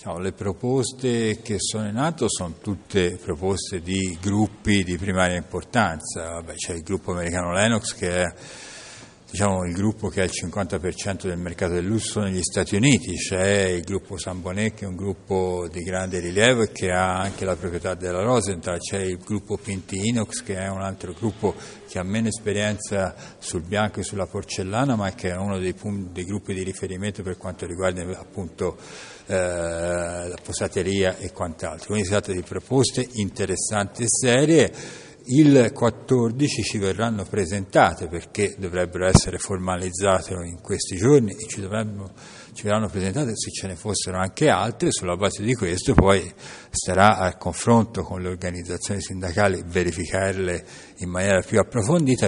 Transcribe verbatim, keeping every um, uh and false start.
No, le proposte che sono in atto sono tutte proposte di gruppi di primaria importanza. Vabbè, c'è il gruppo americano Lennox che è diciamo, il gruppo che ha il cinquanta per cento del mercato del lusso negli Stati Uniti, c'è il gruppo Sambonet che è un gruppo di grande rilievo e che ha anche la proprietà della Rosenthal, c'è il gruppo Pinti Inox che è un altro gruppo che ha meno esperienza sul bianco e sulla porcellana, ma che è uno dei, punti, dei gruppi di riferimento per quanto riguarda appunto eh, la posateria e quant'altro. Quindi si tratta di proposte interessanti e serie. Il quattordici ci verranno presentate perché dovrebbero essere formalizzate in questi giorni e ci, ci verranno presentate se ce ne fossero anche altre. Sulla base di questo poi starà al confronto con le organizzazioni sindacali verificarle in maniera più approfondita